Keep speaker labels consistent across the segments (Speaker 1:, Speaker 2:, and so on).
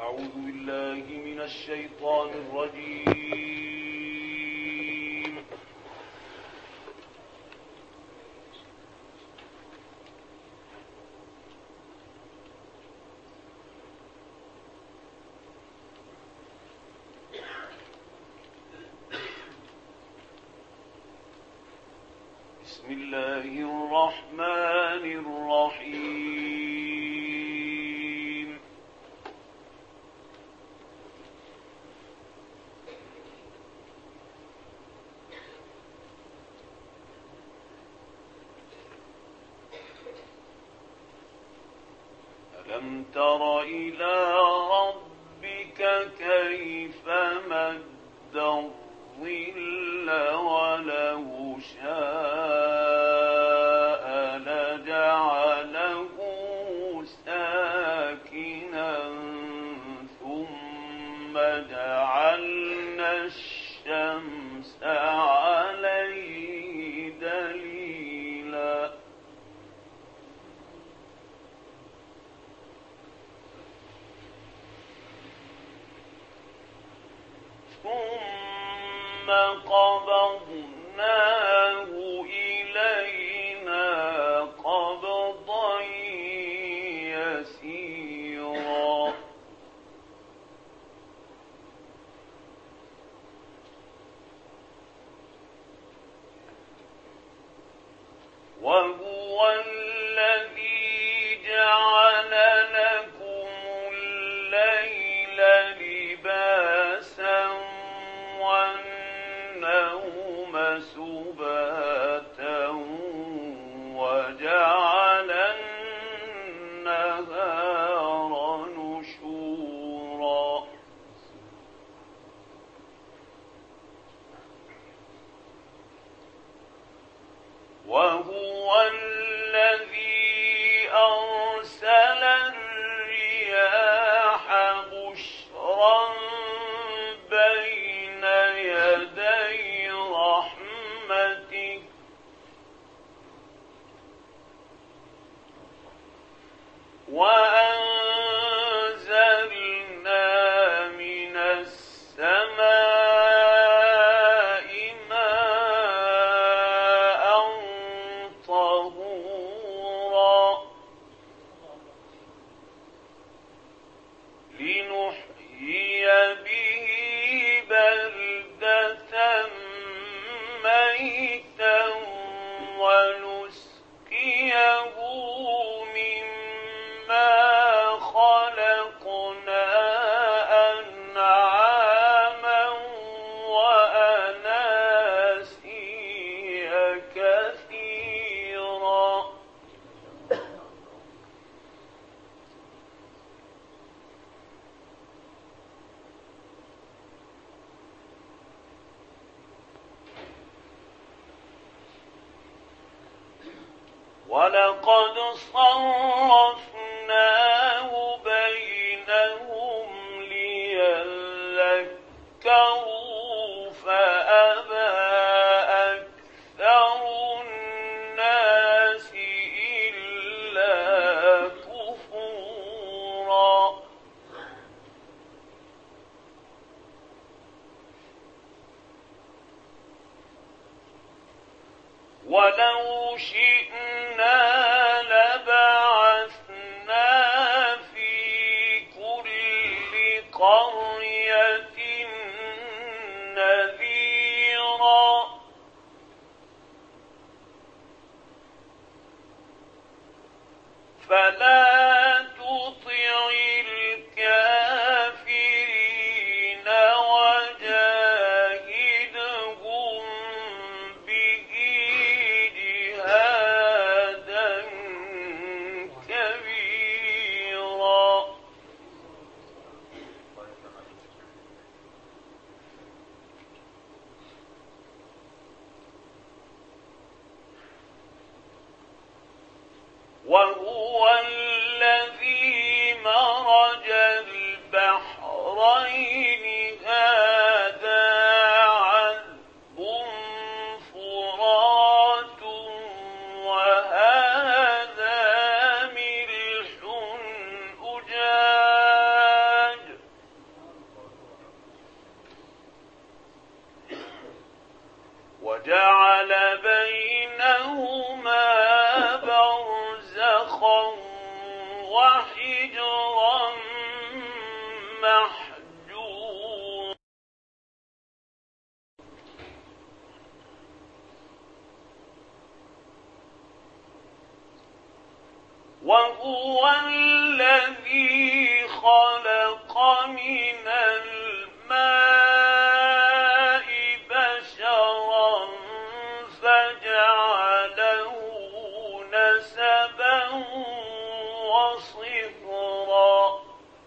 Speaker 1: أعوذ بالله من الشيطان الرجيم. بسم الله الرحمن الرحيم. ألم تر إلى ربك كيف مد الظل ولو شاء لجعله ساكنا ثم جعلنا الشمس عليه دليلا ثم قبضناه إلينا قبضا يسيرا وهو الذي جعل لكم الليل لباسا والنوم سباتا وجعل النهار نشورا وهو الذي أرسل الرياح بشرا بين يدي رحمته وأنزلنا من السماء ماء طهورا لنحيي به بلدة ميتا ونسقيه مما خلقنا أنعاما وأناسيا كثيرا ولقد صرفناه بينهم ليذكروا فأبى أكثر الناس إلا كفورا ولو شئنا لبعثنا في كل قرية نذيرا فلا تطع الكافرين وجاهدهم به جهادا كبيرا وهو الذي مرج البحرين هذا عذب فرات وهذا ملح أجاج وحجرا محجورا وهو الذي خلق من الماء بشرا فجعله نسبا وصهرا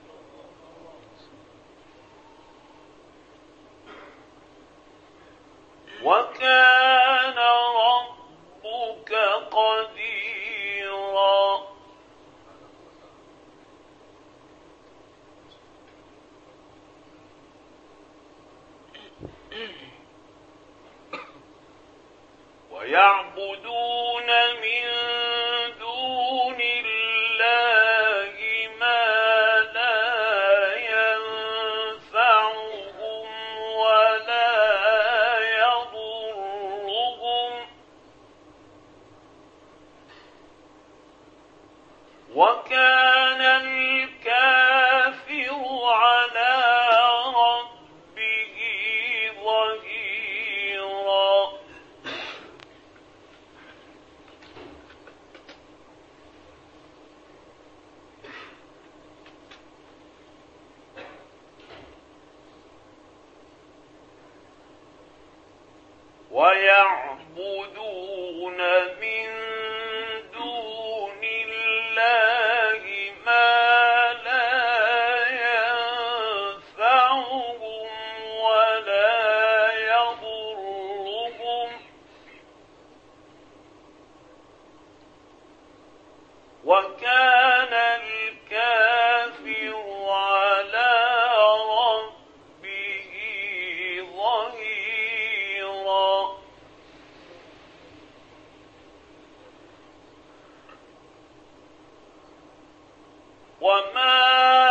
Speaker 1: وكان ربك قديرا ويعبدون من دون الله ما لا ينفعهم ولا يضرهم وكان الكافر على ربه ظهيرا ويعبدون من دون الله ما لا ينفعهم ولا يضرهم وكان الكافر على ربه ظهيرا وما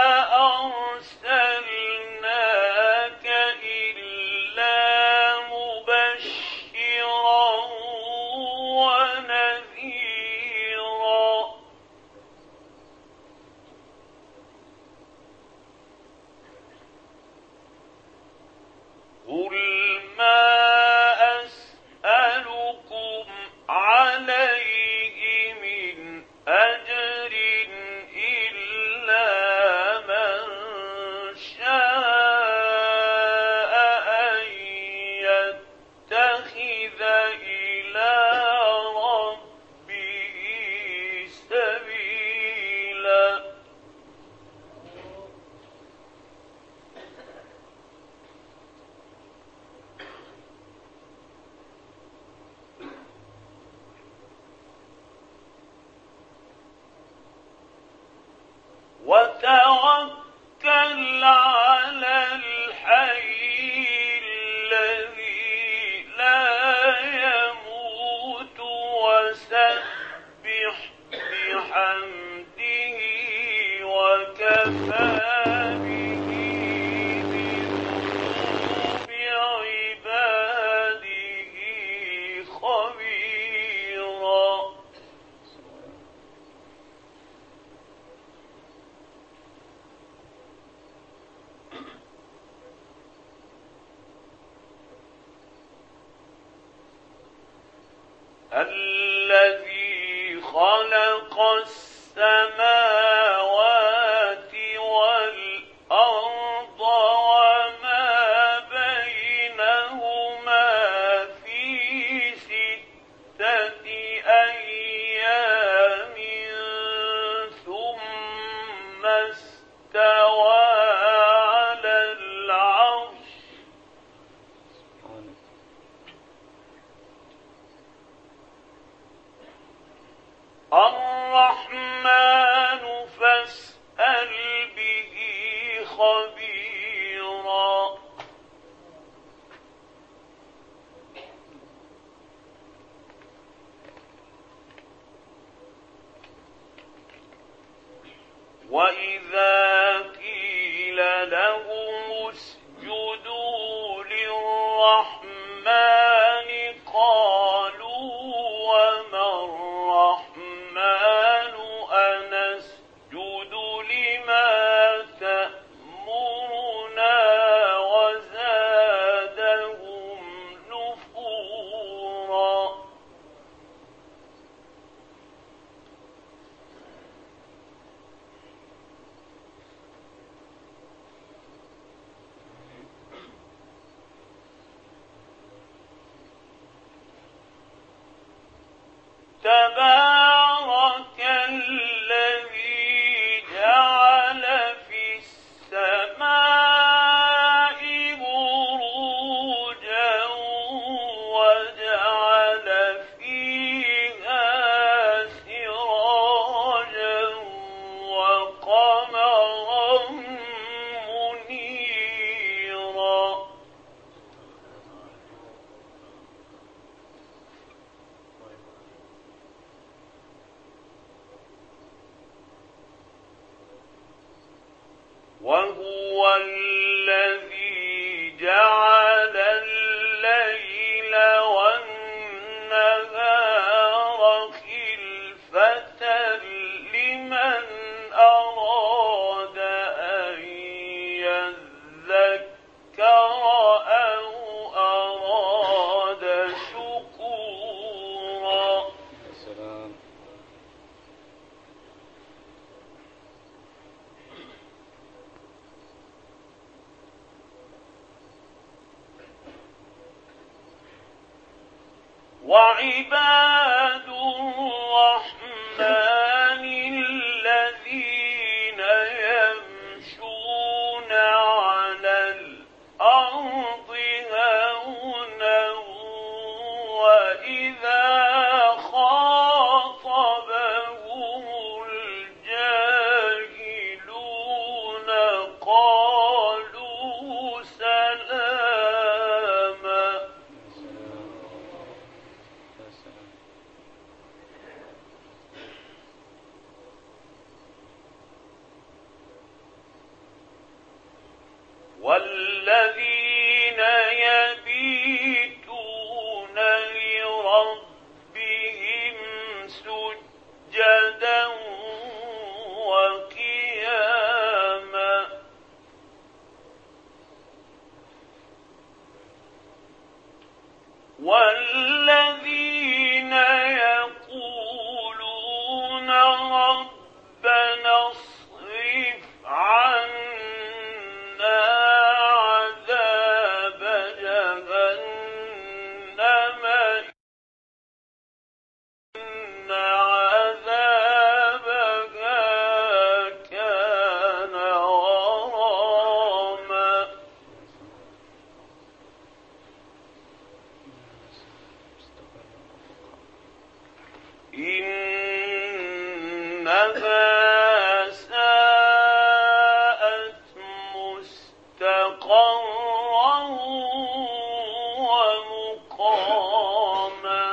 Speaker 1: أرسلناك إلا مبشرا ونذيرا قل ما أسألكم عليه من أجر إلا من شاء أن يتخذ إلى ربه سبيلا وتوكل على الحي الذي لا يموت وسبح بحمده وكفى به بذنوب عباده خبيرا الذي خلق السماوات والأرض وما بينهما في 6 أيام ثم استوى على العرش الرحمن فاسأل به خبيرا وإذا قيل لهم اسجدوا للرحمن قالوا وما الرحمن أنسجد وهو الذي جعل الليل والنهار خلفة لمن أراد أن يذكر أو أراد شكورا.
Speaker 2: السلام.
Speaker 1: وعباد الرحمن الذين يمشون على الأرض هونا وإذا خاطبهم الجاهلون قالوا سلاما. والذين يبيتون لربهم سجدا وقياما والذين يقولون ربنا اصرف عنا عذاب جهنم إن عذابها كان غراما. إنها ساءت مستقرا ومقاما.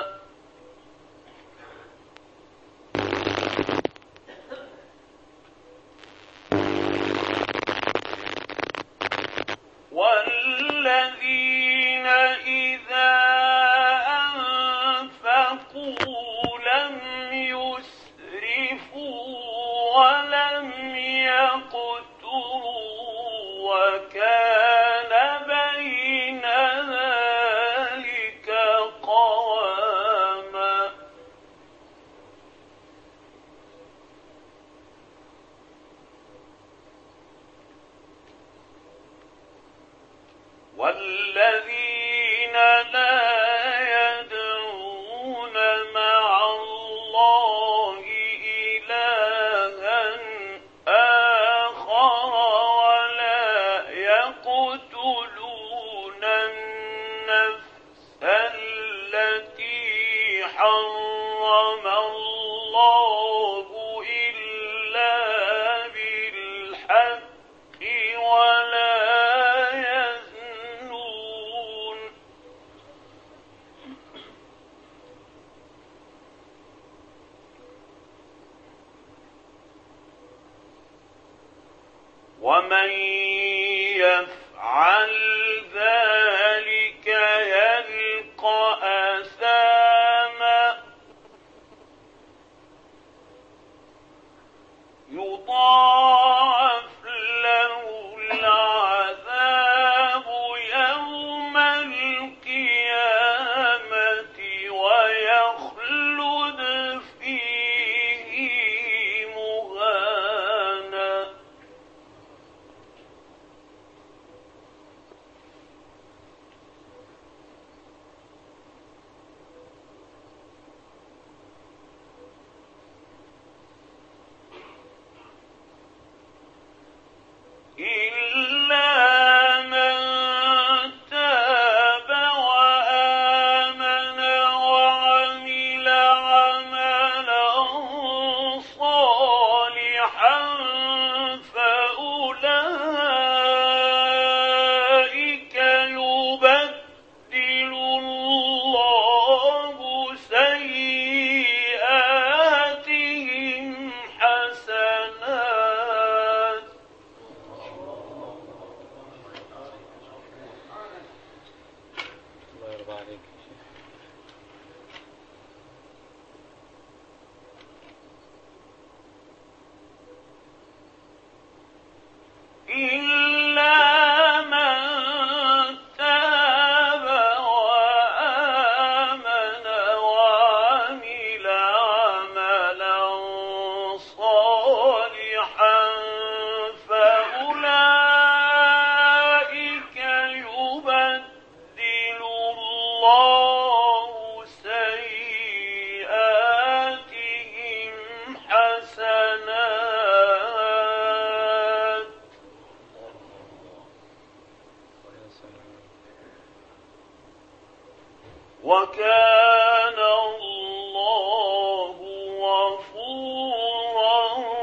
Speaker 1: والذين إذا أنفقوا لم يسرفوا ولم يقتروا وكان بين ذلك قواما. والذين لا يدعون مع الله إلها آخر ولا يقتلون النفس التي حرم الله إلا بالحق ولا يزنون. ومن يفعل ذلك يلقى أثاما يضاعف له العذاب يوم القيامة ويخلد فيه مهانا. وكان الله غفورا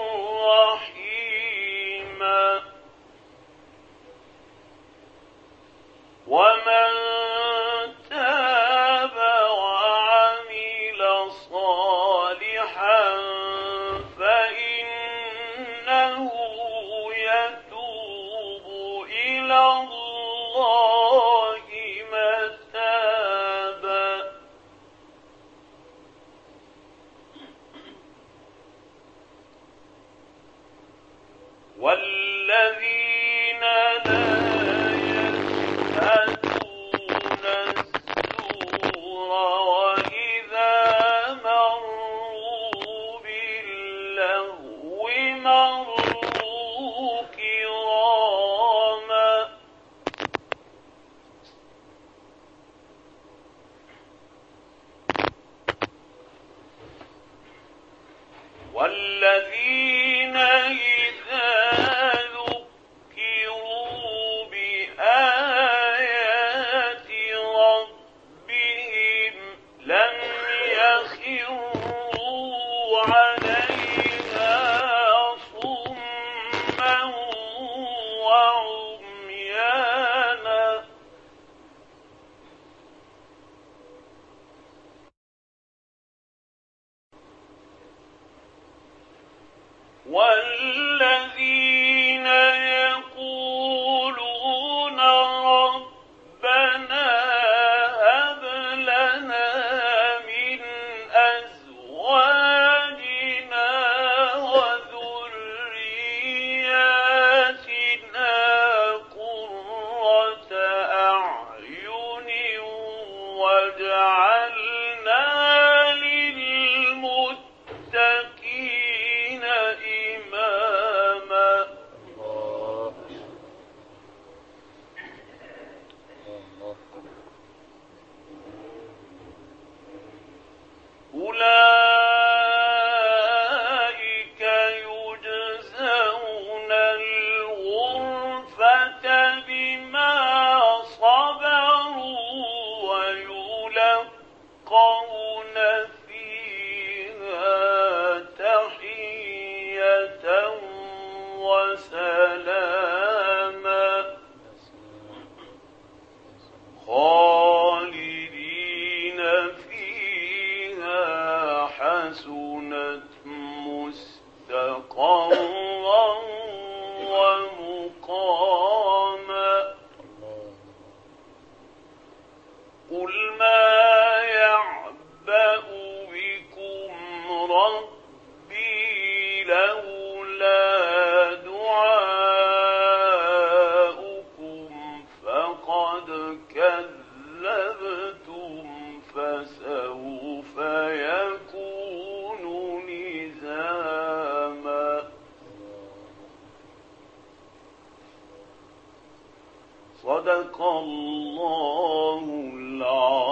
Speaker 1: رحيما ومن تاب وعمل صالحا فإنه يتوب إلى الله متابا والذين لا يشهدون الزور وإذا مروا باللغو مروا كراما والذين إذا ذكروا بآيات ربهم لم يخروا عليها صما وعميانا والذين يقولون ربنا هب لنا من أزواجنا وذرياتنا قرة أعين واجعلنا للمتقين إماما أولئك يجزون الغرفة بما صبروا ويلقون فيها تحية وسلاما خالدين فيها حسنت مستقرا ومقاما قل ما يعبأ بكم ربي لولا دعاؤكم فقد كذبتم فسوف يكون لزاما صدق الله العظيم.